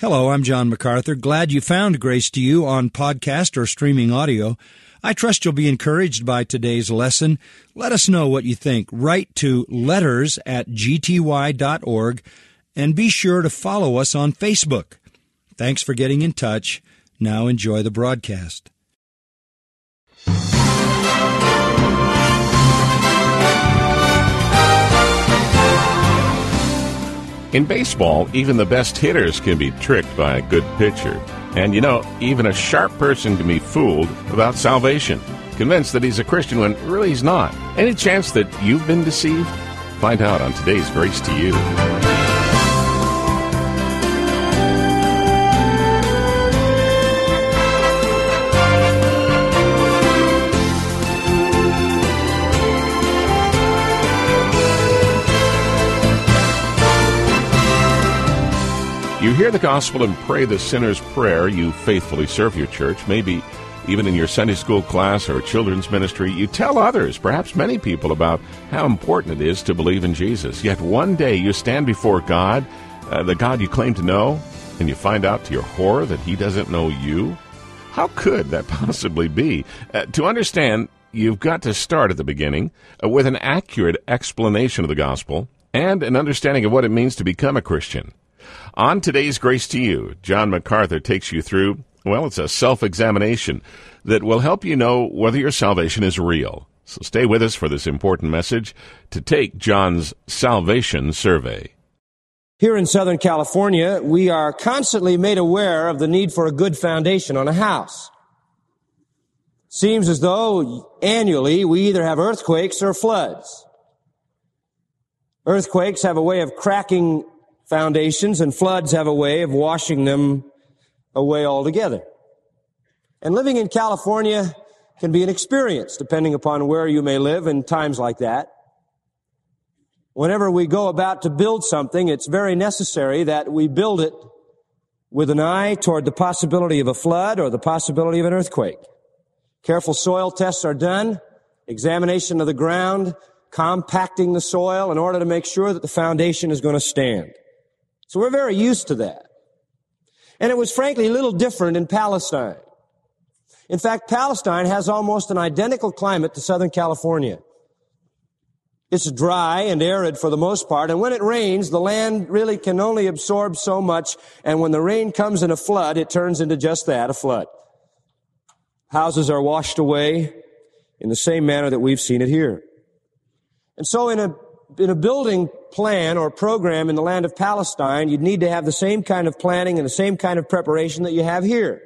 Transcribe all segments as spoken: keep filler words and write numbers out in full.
Hello, I'm John MacArthur. Glad you found Grace to You on podcast or streaming audio. I trust you'll be encouraged by today's lesson. Let us know what you think. Write to letters at g t y dot org and be sure to follow us on Facebook. Thanks for getting in touch. Now enjoy the broadcast. In baseball, even the best hitters can be tricked by a good pitcher. And you know, even a sharp person can be fooled without salvation, convinced that he's a Christian when really he's not. Any chance that you've been deceived? Find out on today's Grace to You. You hear the gospel and pray the sinner's prayer. You faithfully serve your church, maybe even in your Sunday school class or children's ministry. You tell others, perhaps many people, about how important it is to believe in Jesus. Yet one day you stand before God, uh, the God you claim to know, and you find out to your horror that He doesn't know you. How could that possibly be? Uh, to understand, you've got to start at the beginning uh, with an accurate explanation of the gospel and an understanding of what it means to become a Christian. On today's Grace to You, John MacArthur takes you through, well, it's a self-examination that will help you know whether your salvation is real. So stay with us for this important message to take John's Salvation Survey. Here in Southern California, we are constantly made aware of the need for a good foundation on a house. Seems as though annually we either have earthquakes or floods. Earthquakes have a way of cracking foundations, and floods have a way of washing them away altogether. And living in California can be an experience, depending upon where you may live in times like that. Whenever we go about to build something, it's very necessary that we build it with an eye toward the possibility of a flood or the possibility of an earthquake. Careful soil tests are done, examination of the ground, compacting the soil in order to make sure that the foundation is going to stand. So we're very used to that. And it was frankly a little different in Palestine. In fact, Palestine has almost an identical climate to Southern California. It's dry and arid for the most part, and when it rains, the land really can only absorb so much, and when the rain comes in a flood, it turns into just that, a flood. Houses are washed away in the same manner that we've seen it here. And so in a In a building plan or program in the land of Palestine, you'd need to have the same kind of planning and the same kind of preparation that you have here.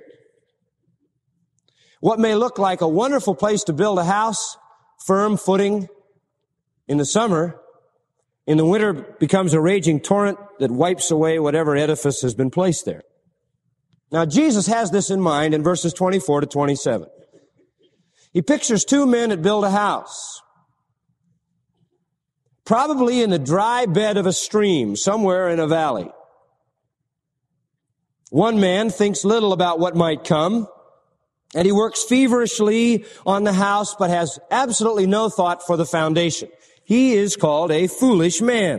What may look like a wonderful place to build a house, firm footing, in the summer, in the winter becomes a raging torrent that wipes away whatever edifice has been placed there. Now, Jesus has this in mind in verses twenty-four to twenty-seven. He pictures two men that build a house, probably in the dry bed of a stream, somewhere in a valley. One man thinks little about what might come, and he works feverishly on the house, but has absolutely no thought for the foundation. He is called a foolish man.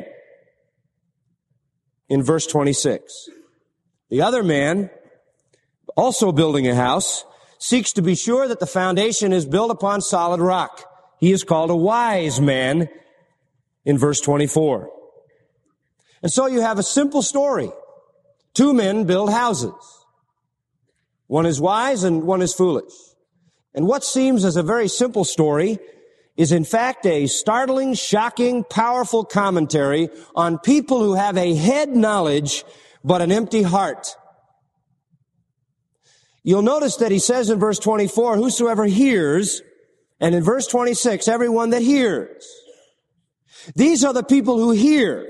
In verse twenty-six, the other man, also building a house, seeks to be sure that the foundation is built upon solid rock. He is called a wise man. In verse twenty-four. And so you have a simple story. Two men build houses. One is wise and one is foolish. And what seems as a very simple story is in fact a startling, shocking, powerful commentary on people who have a head knowledge but an empty heart. You'll notice that he says in verse twenty-four, whosoever hears, and in verse twenty-six, everyone that hears. These are the people who hear.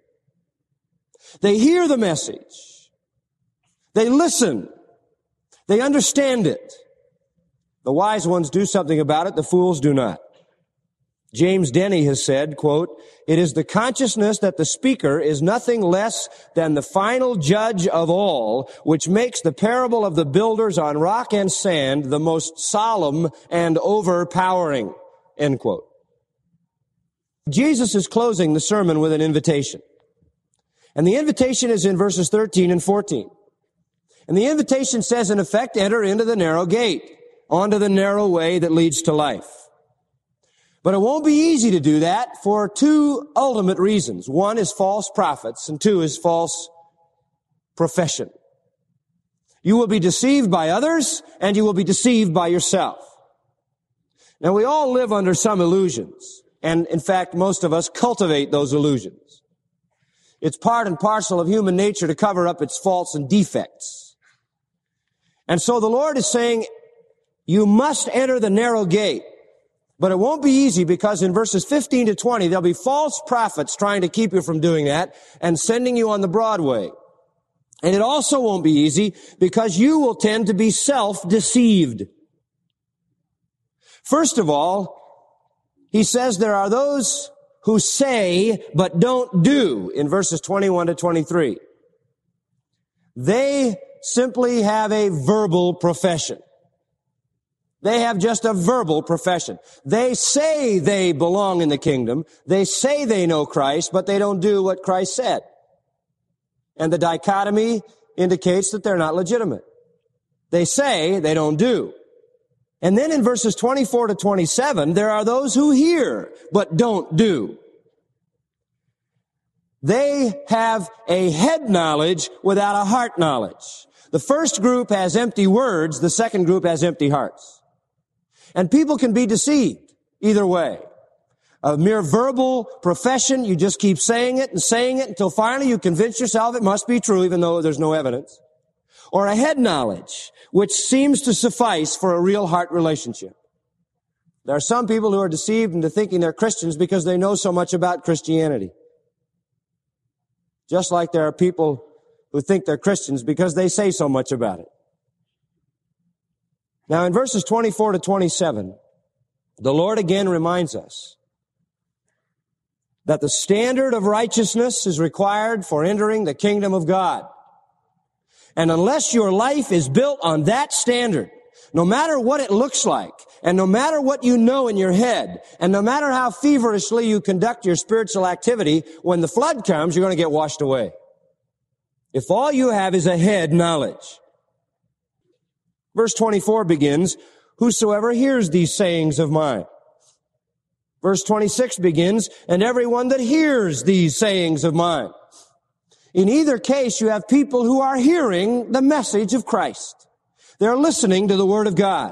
They hear the message. They listen. They understand it. The wise ones do something about it. The fools do not. James Denny has said, quote, "It is the consciousness that the speaker is nothing less than the final judge of all, which makes the parable of the builders on rock and sand the most solemn and overpowering," end quote. Jesus is closing the sermon with an invitation. And the invitation is in verses thirteen and fourteen. And the invitation says, in effect, enter into the narrow gate, onto the narrow way that leads to life. But it won't be easy to do that for two ultimate reasons. One is false prophets, and two is false profession. You will be deceived by others, and you will be deceived by yourself. Now, we all live under some illusions, and in fact, most of us cultivate those illusions. It's part and parcel of human nature to cover up its faults and defects. And so the Lord is saying, you must enter the narrow gate. But it won't be easy, because in verses fifteen to twenty, there'll be false prophets trying to keep you from doing that and sending you on the broad way. And it also won't be easy because you will tend to be self-deceived. First of all, he says there are those who say but don't do in verses twenty-one to twenty-three. They simply have a verbal profession. They have just a verbal profession. They say they belong in the kingdom. They say they know Christ, but they don't do what Christ said. And the dichotomy indicates that they're not legitimate. They say, they don't do. And then in verses twenty-four to twenty-seven, there are those who hear, but don't do. They have a head knowledge without a heart knowledge. The first group has empty words, the second group has empty hearts. And people can be deceived either way. A mere verbal profession, you just keep saying it and saying it until finally you convince yourself it must be true even though there's no evidence. Or a head knowledge, which seems to suffice for a real heart relationship. There are some people who are deceived into thinking they're Christians because they know so much about Christianity. Just like there are people who think they're Christians because they say so much about it. Now, in verses twenty-four to twenty-seven, the Lord again reminds us that the standard of righteousness is required for entering the kingdom of God. And unless your life is built on that standard, no matter what it looks like, and no matter what you know in your head, and no matter how feverishly you conduct your spiritual activity, when the flood comes, you're going to get washed away. If all you have is a head knowledge. Verse twenty-four begins, whosoever hears these sayings of mine. Verse twenty-six begins, and everyone that hears these sayings of mine. In either case, you have people who are hearing the message of Christ. They're listening to the Word of God.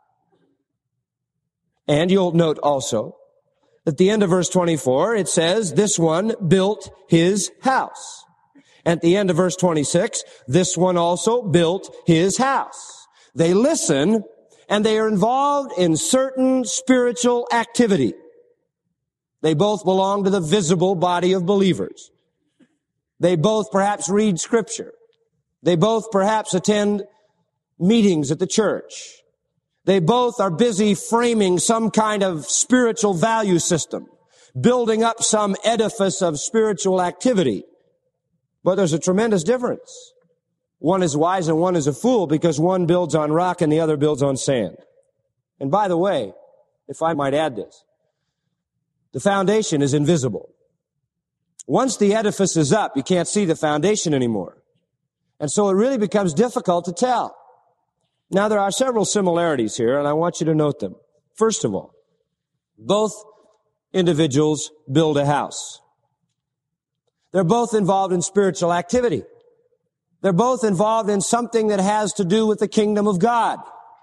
And you'll note also, at the end of verse twenty-four, it says, this one built his house. At the end of verse twenty-six, this one also built his house. They listen, and they are involved in certain spiritual activity. They both belong to the visible body of believers. They both perhaps read Scripture. They both perhaps attend meetings at the church. They both are busy framing some kind of spiritual value system, building up some edifice of spiritual activity. But there's a tremendous difference. One is wise and one is a fool, because one builds on rock and the other builds on sand. And by the way, if I might add this, the foundation is invisible. Once the edifice is up, you can't see the foundation anymore. And so it really becomes difficult to tell. Now, there are several similarities here, and I want you to note them. First of all, both individuals build a house. They're both involved in spiritual activity. They're both involved in something that has to do with the kingdom of God.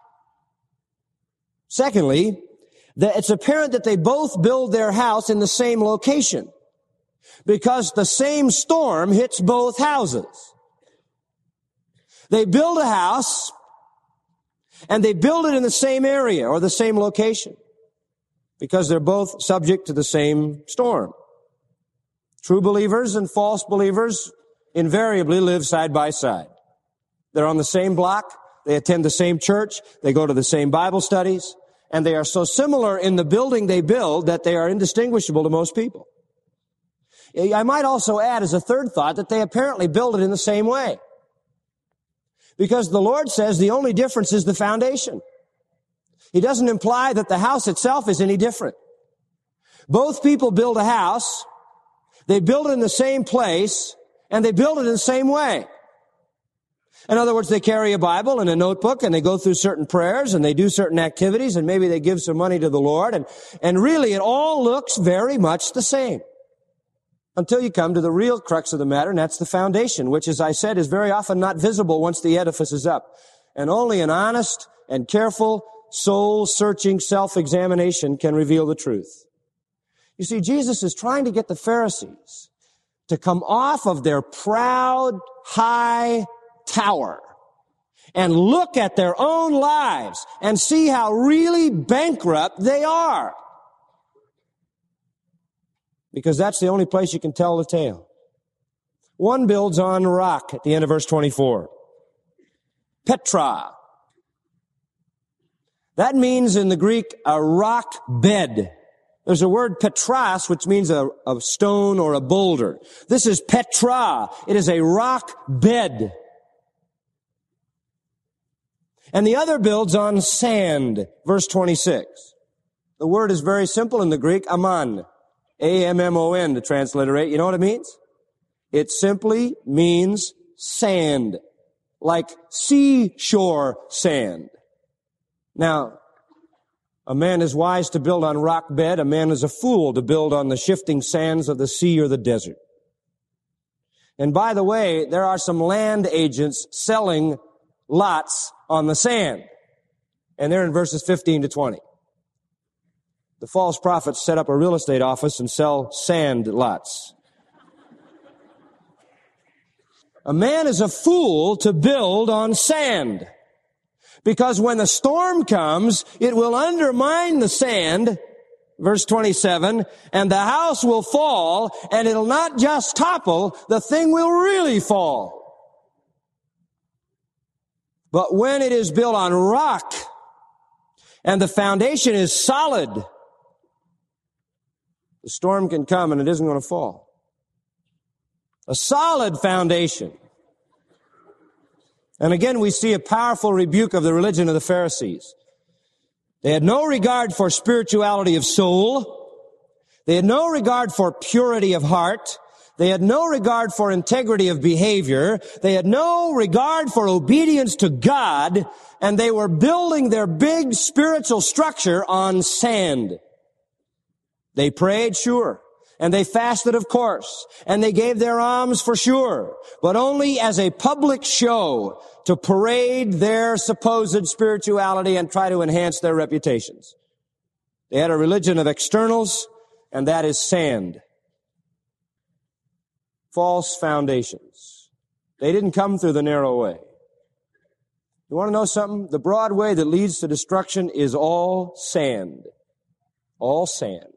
Secondly, it's apparent that they both build their house in the same location, because the same storm hits both houses. They build a house, and they build it in the same area or the same location, because they're both subject to the same storm. True believers and false believers invariably live side by side. They're on the same block, they attend the same church, they go to the same Bible studies, and they are so similar in the building they build that they are indistinguishable to most people. I might also add as a third thought that they apparently build it in the same way. Because the Lord says the only difference is the foundation. He doesn't imply that the house itself is any different. Both people build a house, they build it in the same place, and they build it in the same way. In other words, they carry a Bible and a notebook and they go through certain prayers and they do certain activities and maybe they give some money to the Lord and, and really it all looks very much the same. Until you come to the real crux of the matter, and that's the foundation, which, as I said, is very often not visible once the edifice is up. And only an honest and careful, soul-searching self-examination can reveal the truth. You see, Jesus is trying to get the Pharisees to come off of their proud, high tower and look at their own lives and see how really bankrupt they are. Because that's the only place you can tell the tale. One builds on rock at the end of verse twenty-four. Petra. That means in the Greek a rock bed. There's a word petras, which means a, a stone or a boulder. This is Petra. It is a rock bed. And the other builds on sand. Verse twenty-six. The word is very simple in the Greek, ammon. A M M O N to transliterate. You know what it means? It simply means sand. Like seashore sand. Now, a man is wise to build on rock bed. A man is a fool to build on the shifting sands of the sea or the desert. And by the way, there are some land agents selling lots on the sand. And they're in verses fifteen to twenty. The false prophets set up a real estate office and sell sand lots. A man is a fool to build on sand. Because when the storm comes, it will undermine the sand, verse twenty-seven, and the house will fall, and it'll not just topple, the thing will really fall. But when it is built on rock, and the foundation is solid, the storm can come and it isn't going to fall. A solid foundation. And again, we see a powerful rebuke of the religion of the Pharisees. They had no regard for spirituality of soul. They had no regard for purity of heart. They had no regard for integrity of behavior. They had no regard for obedience to God. And they were building their big spiritual structure on sand. They prayed, sure. And they fasted, of course. And they gave their alms for sure. But only as a public show to parade their supposed spirituality and try to enhance their reputations. They had a religion of externals, and that is sand. False foundations. They didn't come through the narrow way. You want to know something? The broad way that leads to destruction is all sand. All sand.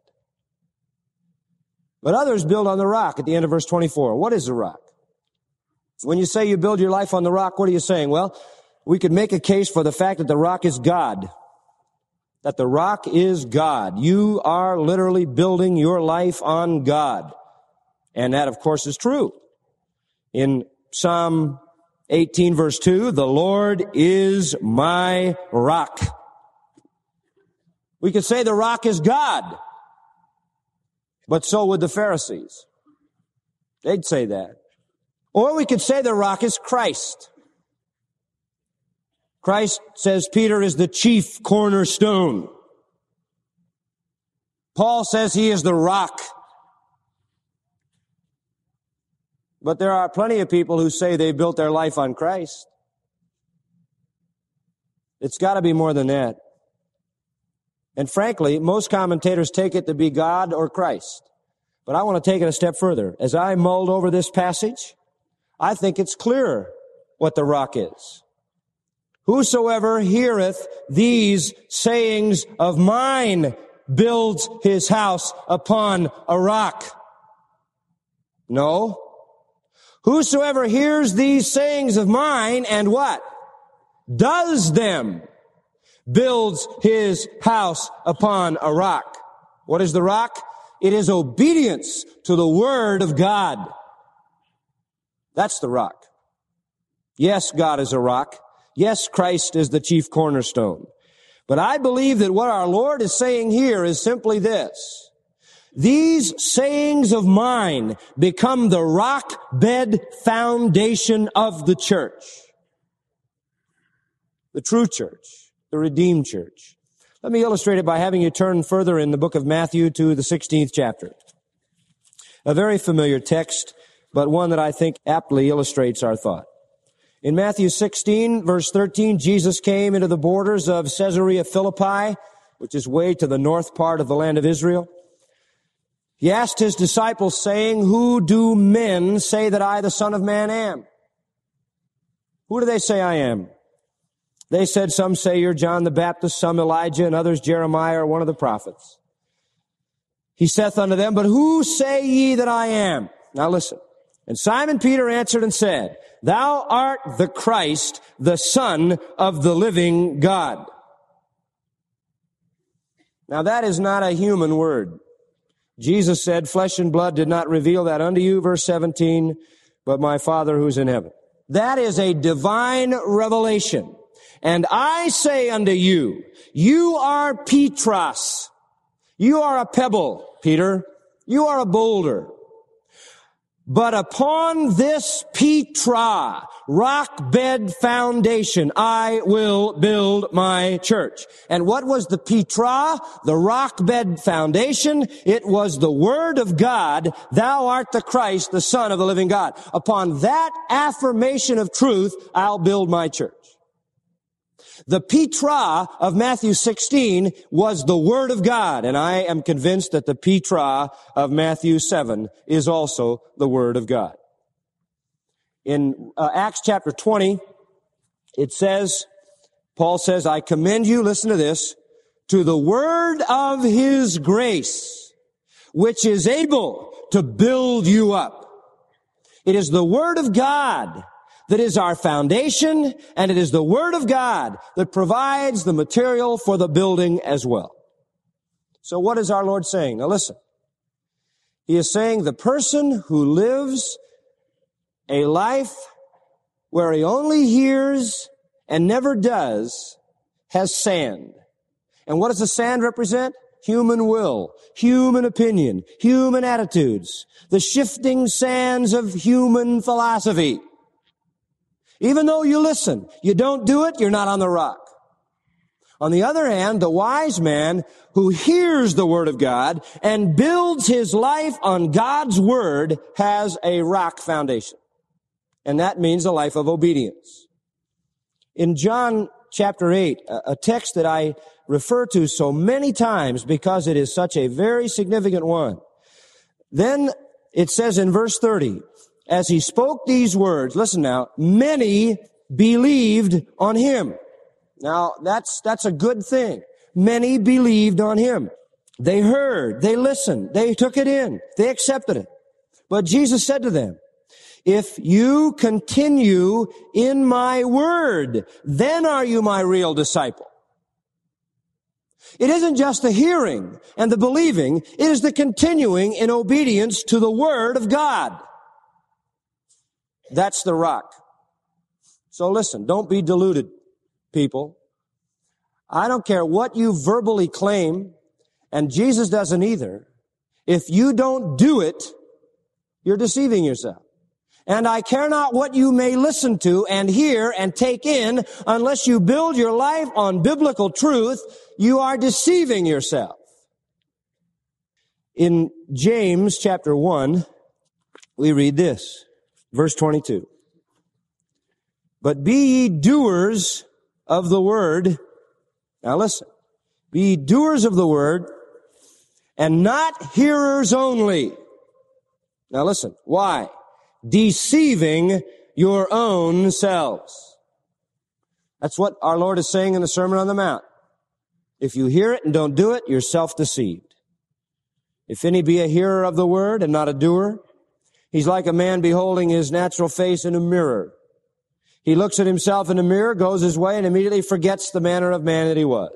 But others build on the rock at the end of verse twenty-four. What is the rock? When you say you build your life on the rock, what are you saying? Well, we could make a case for the fact that the rock is God. That the rock is God. You are literally building your life on God. And that, of course, is true. In Psalm eighteen, verse two, the Lord is my rock. We could say the rock is God. But so would the Pharisees. They'd say that. Or we could say the rock is Christ. Christ, says Peter, is the chief cornerstone. Paul says he is the rock. But there are plenty of people who say they built their life on Christ. It's got to be more than that. And frankly, most commentators take it to be God or Christ. But I want to take it a step further. As I mulled over this passage, I think it's clearer what the rock is. Whosoever heareth these sayings of mine builds his house upon a rock. No. Whosoever hears these sayings of mine and what? Does them. Builds his house upon a rock. What is the rock? It is obedience to the Word of God. That's the rock. Yes, God is a rock. Yes, Christ is the chief cornerstone. But I believe that what our Lord is saying here is simply this. These sayings of mine become the rock bed foundation of the church. the true church, the redeemed church. Let me illustrate it by having you turn further in the book of Matthew to the sixteenth chapter. A very familiar text, but one that I think aptly illustrates our thought. In Matthew sixteen, verse thirteen, Jesus came into the borders of Caesarea Philippi, which is way to the north part of the land of Israel. He asked his disciples, saying, "Who do men say that I, the Son of Man, am?" Who do they say I am? They said, "Some say you're John the Baptist, some Elijah, and others Jeremiah or one of the prophets." He saith unto them, "But who say ye that I am?" Now listen. And Simon Peter answered and said, "Thou art the Christ, the Son of the living God." Now that is not a human word. Jesus said, "Flesh and blood did not reveal that unto you," verse seventeen, "but my Father who's in heaven." That is a divine revelation. And I say unto you, you are Petros. You are a pebble, Peter. You are a boulder. But upon this Petra, rock bed foundation, I will build my church. And what was the Petra, the rock bed foundation? It was the word of God, "Thou art the Christ, the Son of the living God." Upon that affirmation of truth, I'll build my church. The Petra of Matthew sixteen was the Word of God, and I am convinced that the Petra of Matthew seven is also the Word of God. In uh, Acts chapter twenty, it says, Paul says, "I commend you," listen to this, "to the word of His grace, which is able to build you up." It is the Word of God that is our foundation, and it is the Word of God that provides the material for the building as well. So what is our Lord saying? Now listen. He is saying the person who lives a life where he only hears and never does has sand. And what does the sand represent? Human will, human opinion, human attitudes, the shifting sands of human philosophy. Even though you listen, you don't do it, you're not on the rock. On the other hand, the wise man who hears the word of God and builds his life on God's word has a rock foundation. And that means a life of obedience. In John chapter eight, a text that I refer to so many times because it is such a very significant one, then it says in verse thirty, as he spoke these words, listen now, many believed on him. Now, that's, that's a good thing. Many believed on him. They heard, they listened, they took it in, they accepted it. But Jesus said to them, "If you continue in my word, then are you my real disciple." It isn't just the hearing and the believing, it is the continuing in obedience to the word of God. That's the rock. So listen, don't be deluded, people. I don't care what you verbally claim, and Jesus doesn't either. If you don't do it, you're deceiving yourself. And I care not what you may listen to and hear and take in, unless you build your life on biblical truth, you are deceiving yourself. In James chapter one, we read this. Verse twenty-two, "But be ye doers of the word," now listen, "be ye doers of the word, and not hearers only." Now listen, why? "Deceiving your own selves." That's what our Lord is saying in the Sermon on the Mount. If you hear it and don't do it, you're self-deceived. "If any be a hearer of the word and not a doer, he's like a man beholding his natural face in a mirror. He looks at himself in the mirror, goes his way, and immediately forgets the manner of man that he was."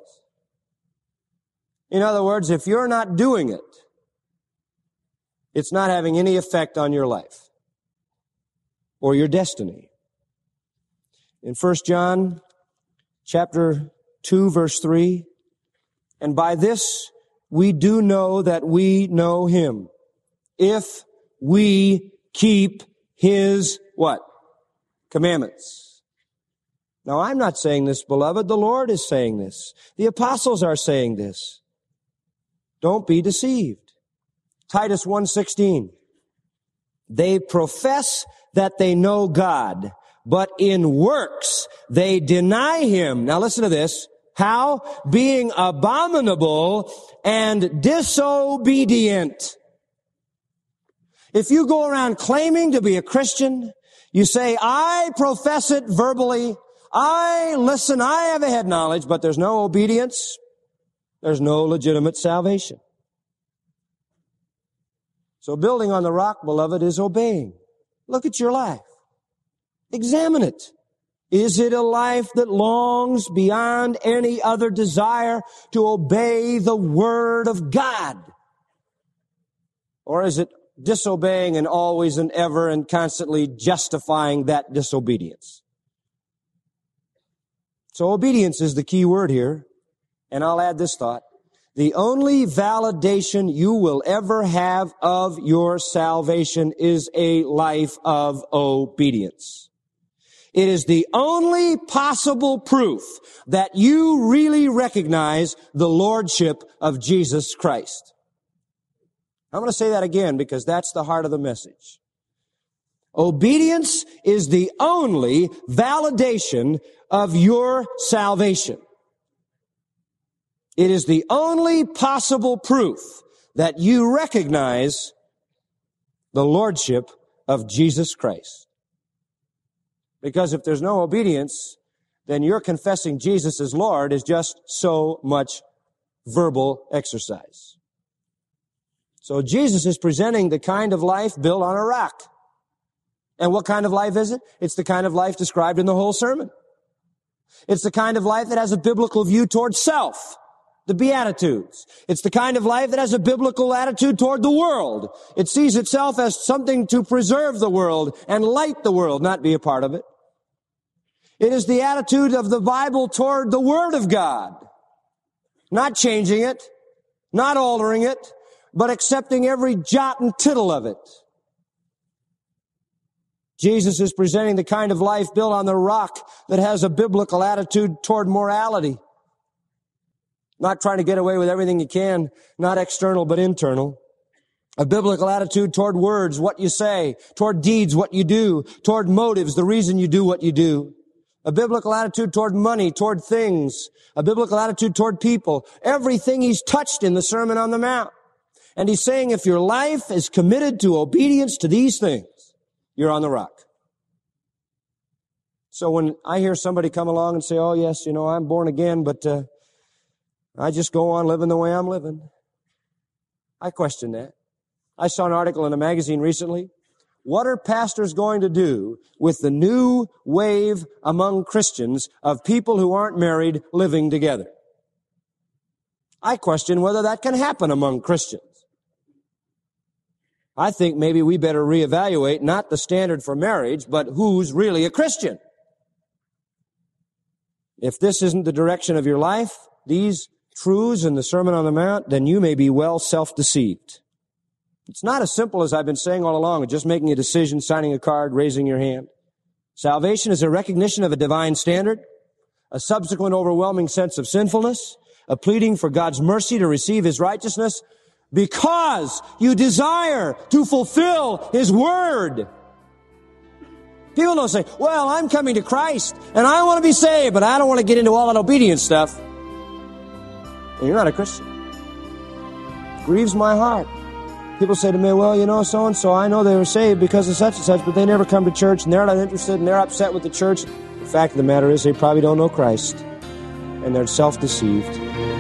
In other words, if you're not doing it, it's not having any effect on your life or your destiny. In First John chapter two, verse three, "And by this we do know that we know him, if we keep his," what? "Commandments." Now, I'm not saying this, beloved. The Lord is saying this. The apostles are saying this. Don't be deceived. Titus one sixteen. They profess that they know God, but in works they deny Him. Now listen to this. How? Being abominable and disobedient. If you go around claiming to be a Christian, you say, I profess it verbally, I listen, I have a head knowledge, but there's no obedience, there's no legitimate salvation. So building on the rock, beloved, is obeying. Look at your life. Examine it. Is it a life that longs beyond any other desire to obey the Word of God? Or is it disobeying and always and ever and constantly justifying that disobedience? So obedience is the key word here. And I'll add this thought. The only validation you will ever have of your salvation is a life of obedience. It is the only possible proof that you really recognize the lordship of Jesus Christ. I'm going to say that again because that's the heart of the message. Obedience is the only validation of your salvation. It is the only possible proof that you recognize the lordship of Jesus Christ. Because if there's no obedience, then your confessing Jesus as Lord is just so much verbal exercise. So Jesus is presenting the kind of life built on a rock. And what kind of life is it? It's the kind of life described in the whole sermon. It's the kind of life that has a biblical view toward self, the Beatitudes. It's the kind of life that has a biblical attitude toward the world. It sees itself as something to preserve the world and light the world, not be a part of it. It is the attitude of the Bible toward the Word of God, not changing it, not altering it, but accepting every jot and tittle of it. Jesus is presenting the kind of life built on the rock that has a biblical attitude toward morality. Not trying to get away with everything you can, not external but internal. A biblical attitude toward words, what you say, toward deeds, what you do, toward motives, the reason you do what you do. A biblical attitude toward money, toward things. A biblical attitude toward people. Everything he's touched in the Sermon on the Mount. And he's saying if your life is committed to obedience to these things, you're on the rock. So when I hear somebody come along and say, oh yes, you know, I'm born again, but uh, I just go on living the way I'm living, I question that. I saw an article in a magazine recently. What are pastors going to do with the new wave among Christians of people who aren't married living together? I question whether that can happen among Christians. I think maybe we better reevaluate not the standard for marriage, but who's really a Christian. If this isn't the direction of your life, these truths in the Sermon on the Mount, then you may be well self-deceived. It's not as simple as I've been saying all along, just making a decision, signing a card, raising your hand. Salvation is a recognition of a divine standard, a subsequent overwhelming sense of sinfulness, a pleading for God's mercy to receive His righteousness, because you desire to fulfill His Word. People don't say, well, I'm coming to Christ, and I want to be saved, but I don't want to get into all that obedience stuff. And you're not a Christian. It grieves my heart. People say to me, well, you know, so-and-so, I know they were saved because of such and such, but they never come to church, and they're not interested, and they're upset with the church. The fact of the matter is they probably don't know Christ, and they're self-deceived.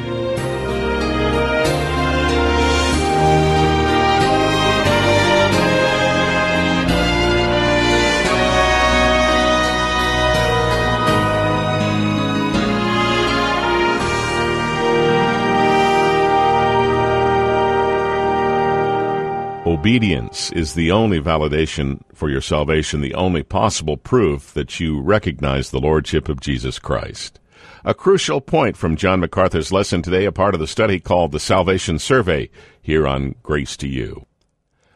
Obedience is the only validation for your salvation, the only possible proof that you recognize the lordship of Jesus Christ. A crucial point from John MacArthur's lesson today, a part of the study called the Salvation Survey, here on Grace to You.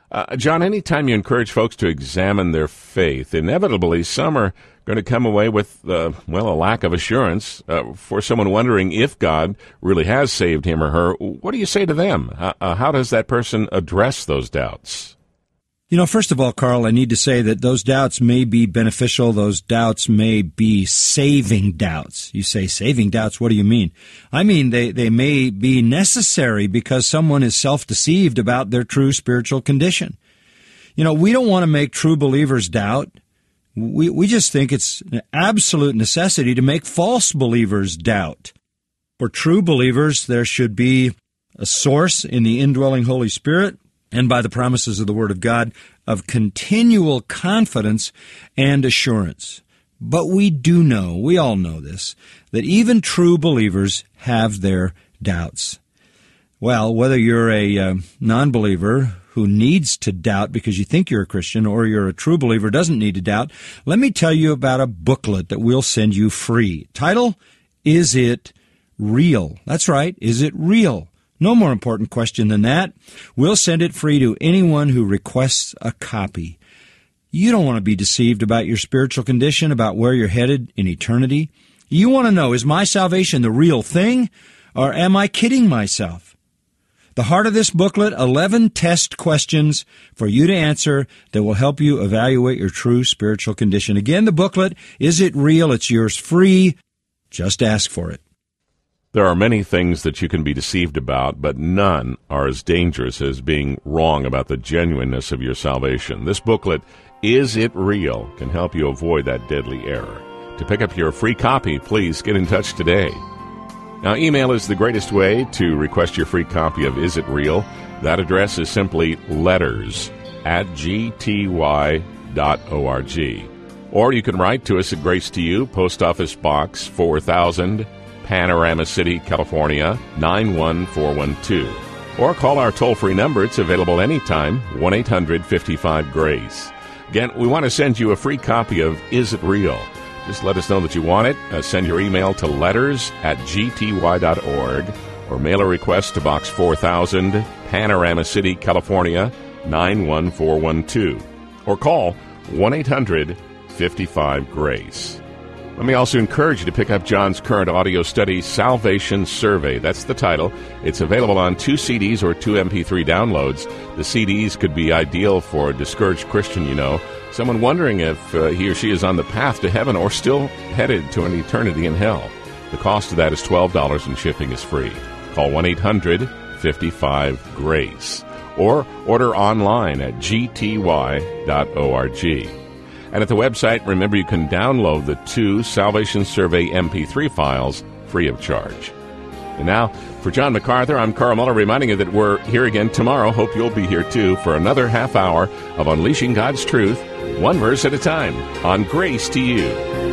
Uh, John, anytime you encourage folks to examine their faith, inevitably some are going to come away with, uh, well, a lack of assurance. Uh, for someone wondering if God really has saved him or her, what do you say to them? Uh, uh, how does that person address those doubts? You know, first of all, Carl, I need to say that those doubts may be beneficial. Those doubts may be saving doubts. You say saving doubts, what do you mean? I mean, they, they may be necessary because someone is self-deceived about their true spiritual condition. You know, we don't want to make true believers doubt. We, we just think it's an absolute necessity to make false believers doubt. For true believers, there should be a source in the indwelling Holy Spirit, and by the promises of the Word of God, of continual confidence and assurance. But we do know, we all know this, that even true believers have their doubts. Well, whether you're a uh, non-believer who needs to doubt because you think you're a Christian, or you're a true believer who doesn't need to doubt, let me tell you about a booklet that we'll send you free. Title, Is It Real? That's right, is it real? No more important question than that. We'll send it free to anyone who requests a copy. You don't want to be deceived about your spiritual condition, about where you're headed in eternity. You want to know, is my salvation the real thing, or am I kidding myself? The heart of this booklet, eleven test questions for you to answer that will help you evaluate your true spiritual condition. Again, the booklet, Is It Real? It's yours free. Just ask for it. There are many things that you can be deceived about, but none are as dangerous as being wrong about the genuineness of your salvation. This booklet, Is It Real?, can help you avoid that deadly error. To pick up your free copy, please get in touch today. Now, email is the greatest way to request your free copy of Is It Real? That address is simply letters at g t y dot org. Or you can write to us at Grace to You, Post Office Box four thousand, Panorama City, California, nine one four one two. Or call our toll-free number. It's available anytime, one eight hundred fifty-five GRACE. Again, we want to send you a free copy of Is It Real? Just let us know that you want it. Uh, send your email to letters at g t y dot org or mail a request to Box four thousand, Panorama City, California, nine one four one two. Or call one eight hundred fifty-five GRACE. Let me also encourage you to pick up John's current audio study, Salvation Survey. That's the title. It's available on two C Ds or two M P three downloads. The C Ds could be ideal for a discouraged Christian, you know, someone wondering if uh, he or she is on the path to heaven or still headed to an eternity in hell. The cost of that is twelve dollars and shipping is free. Call one eight hundred fifty-five GRACE or order online at g t y dot org. And at the website, remember, you can download the two Salvation Survey M P three files free of charge. And now, for John MacArthur, I'm Carl Muller, reminding you that we're here again tomorrow. Hope you'll be here, too, for another half hour of Unleashing God's Truth, one verse at a time, on Grace to You.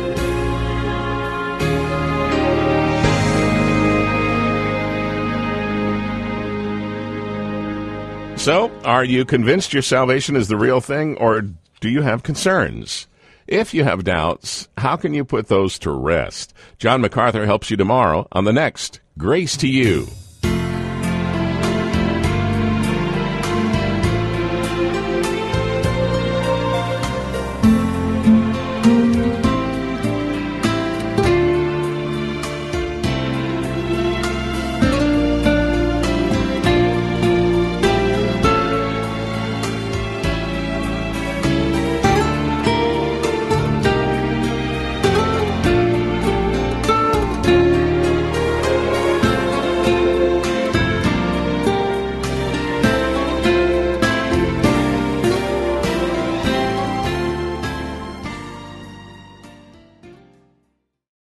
So, are you convinced your salvation is the real thing, or do you have concerns? If you have doubts, how can you put those to rest? John MacArthur helps you tomorrow on the next Grace to You.